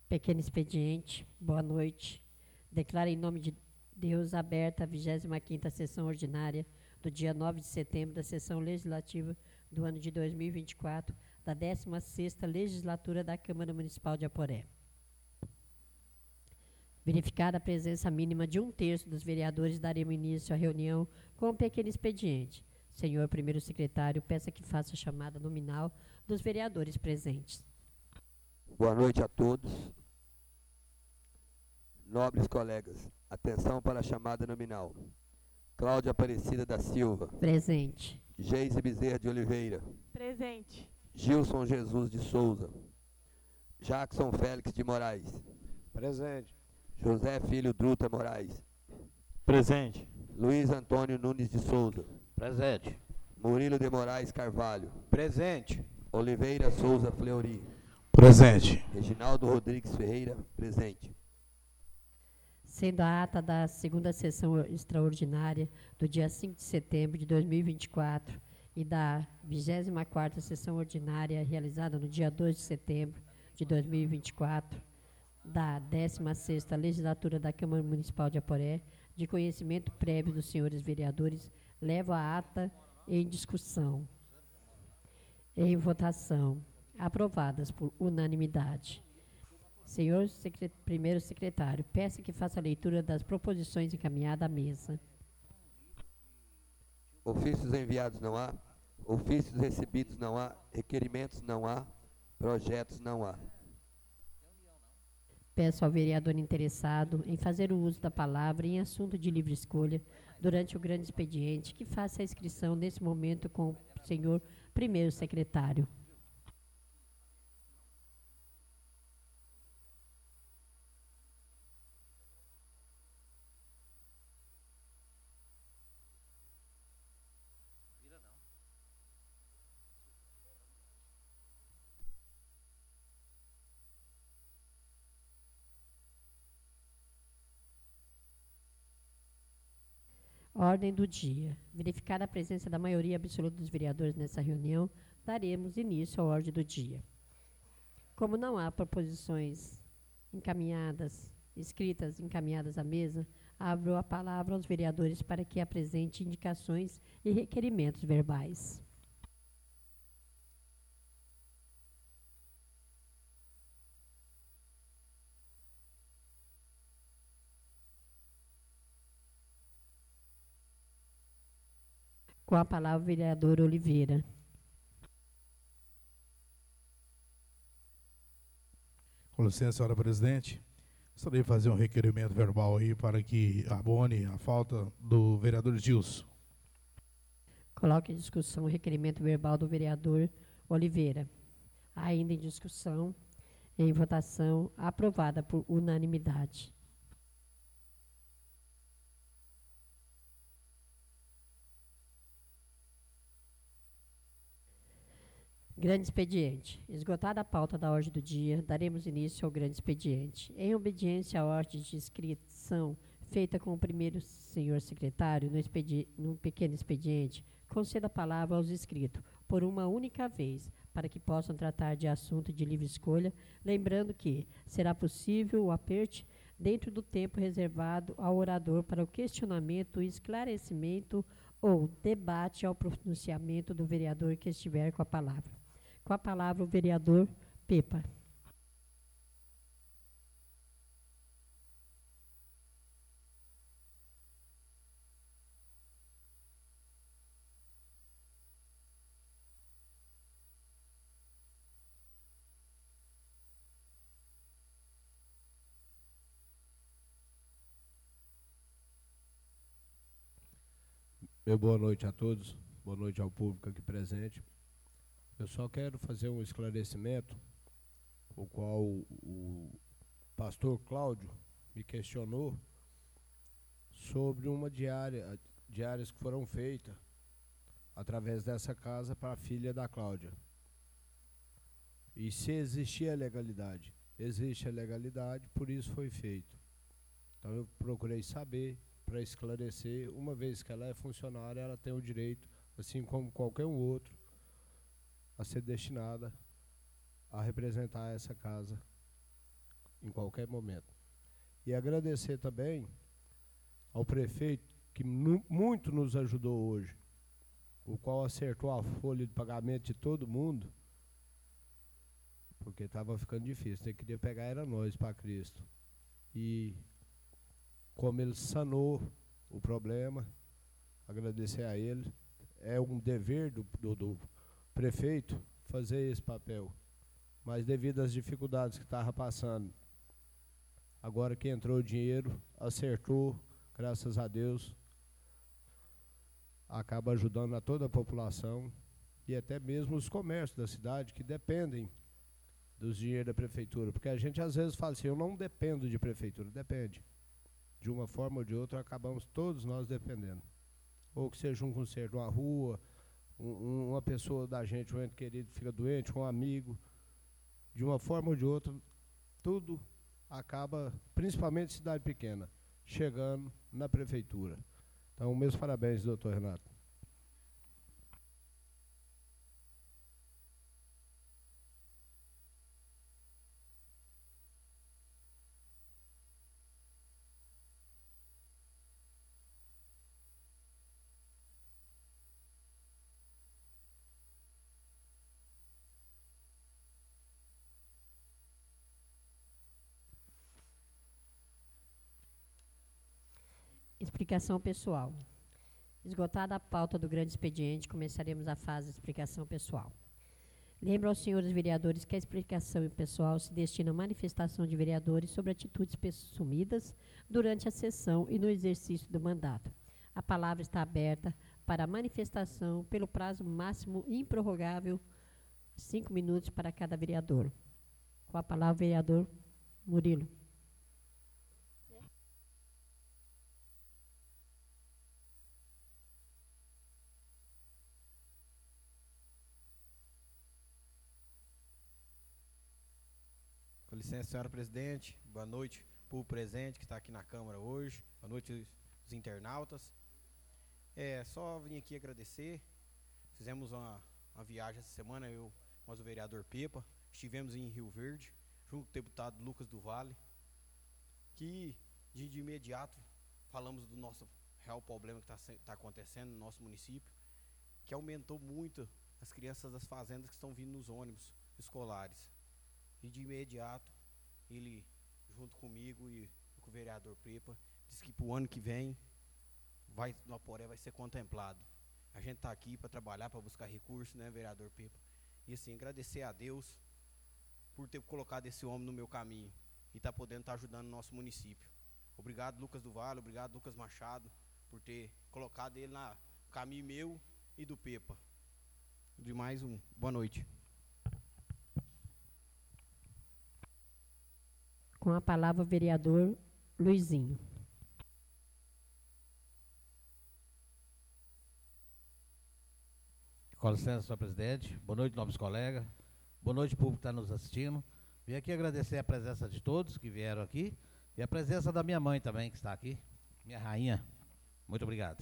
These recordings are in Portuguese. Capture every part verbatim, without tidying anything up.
Pequeno expediente, boa noite. Declaro em nome de Deus aberta a vigésima quinta sessão ordinária do dia nove de setembro da sessão legislativa do ano de dois mil e vinte e quatro, da décima sexta legislatura da Câmara Municipal de Aporé. Verificada a presença mínima de um terço dos vereadores, daremos início à reunião com um pequeno expediente. Senhor primeiro secretário, peça que faça a chamada nominal dos vereadores presentes. Boa noite a todos. Nobres colegas, atenção para a chamada nominal. Cláudia Aparecida da Silva. Presente. Geise Bezerra de Oliveira. Presente. Gilson Jesus de Souza. Jackson Félix de Moraes. Presente. José Filho Druta Moraes. Presente. Luiz Antônio Nunes de Souza. Presente. Murilo de Moraes Carvalho. Presente. Oliveira Souza Fleury. Presente. Reginaldo Rodrigues Ferreira. Presente. Sendo a ata da segunda sessão extraordinária do dia cinco de setembro de dois mil e vinte e quatro e da vigésima quarta sessão ordinária realizada no dia dois de setembro de dois mil e vinte e quatro, da décima sexta legislatura da Câmara Municipal de Aporé, de conhecimento prévio dos senhores vereadores, levo a ata em discussão, em votação, aprovadas por unanimidade. Senhor secret- primeiro secretário, peço que faça a leitura das proposições encaminhadas à mesa. Ofícios enviados não há. Ofícios recebidos não há. Requerimentos não há. Projetos não há. Peço ao vereador interessado em fazer o uso da palavra em assunto de livre escolha durante o grande expediente que faça a inscrição nesse momento com o senhor primeiro secretário. Ordem do dia. Verificada a presença da maioria absoluta dos vereadores nessa reunião, daremos início à ordem do dia. Como não há proposições encaminhadas, escritas encaminhadas à mesa, abro a palavra aos vereadores para que apresente indicações e requerimentos verbais. Com a palavra, o vereador Oliveira. Com licença, senhora presidente. Gostaria de fazer um requerimento verbal aí para que abone a falta do vereador Gilson. Coloque em discussão o requerimento verbal do vereador Oliveira. Ainda em discussão, em votação, aprovada por unanimidade. Grande expediente. Esgotada a pauta da ordem do dia, daremos início ao grande expediente. Em obediência à ordem de inscrição feita com o primeiro senhor secretário no, expedi no pequeno expediente, conceda a palavra aos inscritos por uma única vez, para que possam tratar de assunto de livre escolha, lembrando que será possível o aperte dentro do tempo reservado ao orador para o questionamento, esclarecimento ou debate ao pronunciamento do vereador que estiver com a palavra. Com a palavra, o vereador Pepa. Meu boa noite a todos, boa noite ao público aqui presente. Eu só quero fazer um esclarecimento, o qual o pastor Cláudio me questionou sobre uma diária, diárias que foram feitas através dessa casa para a filha da Cláudia. E se existia legalidade? Existe a legalidade, por isso foi feito. Então eu procurei saber para esclarecer, uma vez que ela é funcionária, ela tem o direito, assim como qualquer um outro, a ser destinada a representar essa casa em qualquer momento. E agradecer também ao prefeito, que nu, muito nos ajudou hoje, o qual acertou a folha de pagamento de todo mundo, porque estava ficando difícil, quem queria pegar era nós, para Cristo. E como ele sanou o problema, agradecer a ele. É um dever do, do, do prefeito fazer esse papel, mas devido às dificuldades que estava passando, agora que entrou o dinheiro, acertou, graças a Deus, acaba ajudando a toda a população e até mesmo os comércios da cidade que dependem dos dinheiros da prefeitura, porque a gente às vezes fala assim, eu não dependo de prefeitura, depende. De uma forma ou de outra, acabamos todos nós dependendo. Ou que seja um conserto, uma rua, um, uma pessoa da gente, um ente querido fica doente, um amigo, de uma forma ou de outra, tudo acaba, principalmente cidade pequena, chegando na prefeitura. Então, meus parabéns, doutor Renato. Explicação pessoal. Esgotada a pauta do grande expediente, começaremos a fase de explicação pessoal. Lembro aos senhores vereadores que a explicação pessoal se destina à manifestação de vereadores sobre atitudes assumidas durante a sessão e no exercício do mandato. A palavra está aberta para manifestação pelo prazo máximo improrrogável, cinco minutos para cada vereador. Com a palavra, vereador Murilo. Com licença, senhora presidente, boa noite para o presente que está aqui na Câmara hoje, boa noite os internautas. É, só vim aqui agradecer, fizemos uma, uma viagem essa semana, eu, nós o vereador Pepa, estivemos em Rio Verde, junto com o deputado Lucas do Vale, que de, de imediato falamos do nosso real problema que está tá acontecendo no nosso município, que aumentou muito as crianças das fazendas que estão vindo nos ônibus escolares. E de imediato, ele, junto comigo e com o vereador Pepa, disse que para o ano que vem, vai, no Aporé vai ser contemplado. A gente está aqui para trabalhar, para buscar recursos, né, vereador Pepa? E assim, agradecer a Deus por ter colocado esse homem no meu caminho e tá podendo estar tá ajudando o nosso município. Obrigado, Lucas do Vale, obrigado, Lucas Machado, por ter colocado ele no caminho meu e do Pepa. De mais um, boa noite. Com a palavra, o vereador Luizinho. Com licença, senhor presidente. Boa noite, nobres colegas. Boa noite, público que está nos assistindo. Vim aqui agradecer a presença de todos que vieram aqui e a presença da minha mãe também, que está aqui, minha rainha. Muito obrigado.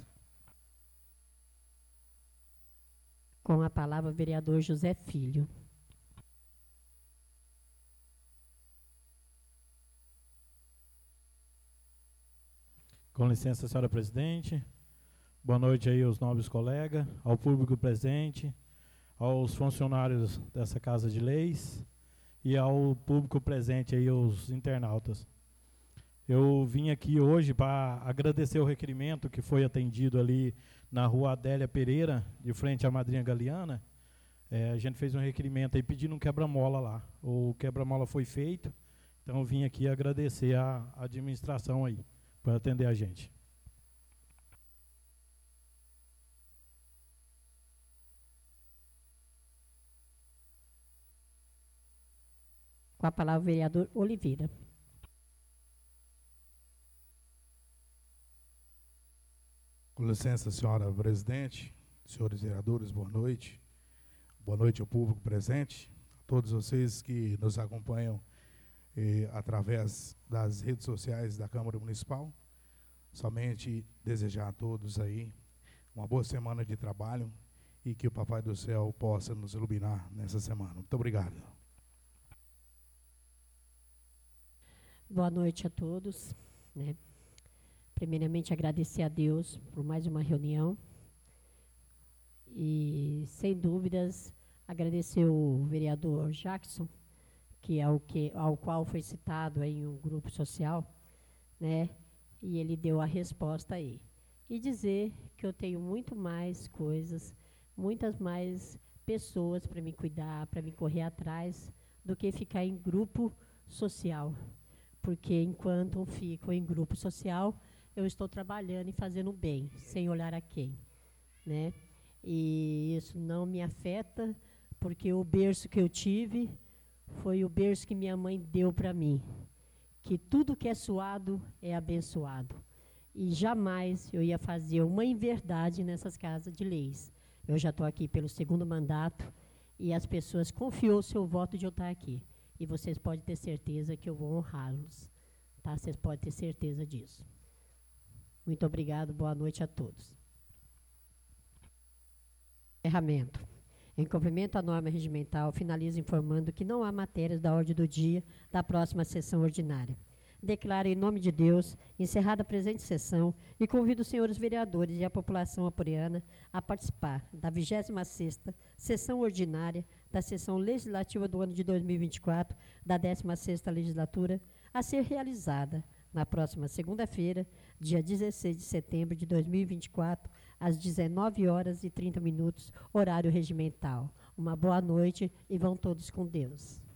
Com a palavra, o vereador José Filho. Com licença, senhora presidente. Boa noite aí aos nobres colegas, ao público presente, aos funcionários dessa Casa de Leis e ao público presente aí, os internautas. Eu vim aqui hoje para agradecer o requerimento que foi atendido ali na rua Adélia Pereira, de frente à Madrinha Galeana. É, a gente fez um requerimento aí pedindo um quebra-mola lá. O quebra-mola foi feito, então eu vim aqui agradecer a administração aí, para atender a gente. Com a palavra, o vereador Oliveira. Com licença, senhora presidente, senhores vereadores, boa noite. Boa noite ao público presente, a todos vocês que nos acompanham eh, através das redes sociais da Câmara Municipal. Somente desejar a todos aí uma boa semana de trabalho e que o Papai do Céu possa nos iluminar nessa semana. Muito obrigado. Boa noite a todos, né? Primeiramente, agradecer a Deus por mais uma reunião e, sem dúvidas, agradecer o vereador Jackson, que é o que, ao qual foi citado aí em um grupo social, né? E ele deu a resposta aí. E dizer que eu tenho muito mais coisas, muitas mais pessoas para me cuidar, para me correr atrás, do que ficar em grupo social. Porque enquanto eu fico em grupo social, eu estou trabalhando e fazendo bem, sem olhar a quem, né? E isso não me afeta, porque o berço que eu tive foi o berço que minha mãe deu para mim, que tudo que é suado é abençoado. E jamais eu ia fazer uma inverdade nessas casas de leis. Eu já estou aqui pelo segundo mandato e as pessoas confiou o seu voto de eu estar aqui. E vocês podem ter certeza que eu vou honrá-los. Tá? Vocês podem ter certeza disso. Muito obrigado, boa noite a todos. Encerramento. Em cumprimento à norma regimental, finalizo informando que não há matérias da ordem do dia da próxima sessão ordinária. Declaro em nome de Deus encerrada a presente sessão e convido os senhores vereadores e a população aporeana a participar da vigésima sexta sessão ordinária da sessão legislativa do ano de dois mil e vinte e quatro, da décima sexta legislatura, a ser realizada na próxima segunda-feira, dia dezesseis de setembro de dois mil e vinte e quatro, às dezenove horas e trinta minutos, horário regimental. Uma boa noite e vão todos com Deus.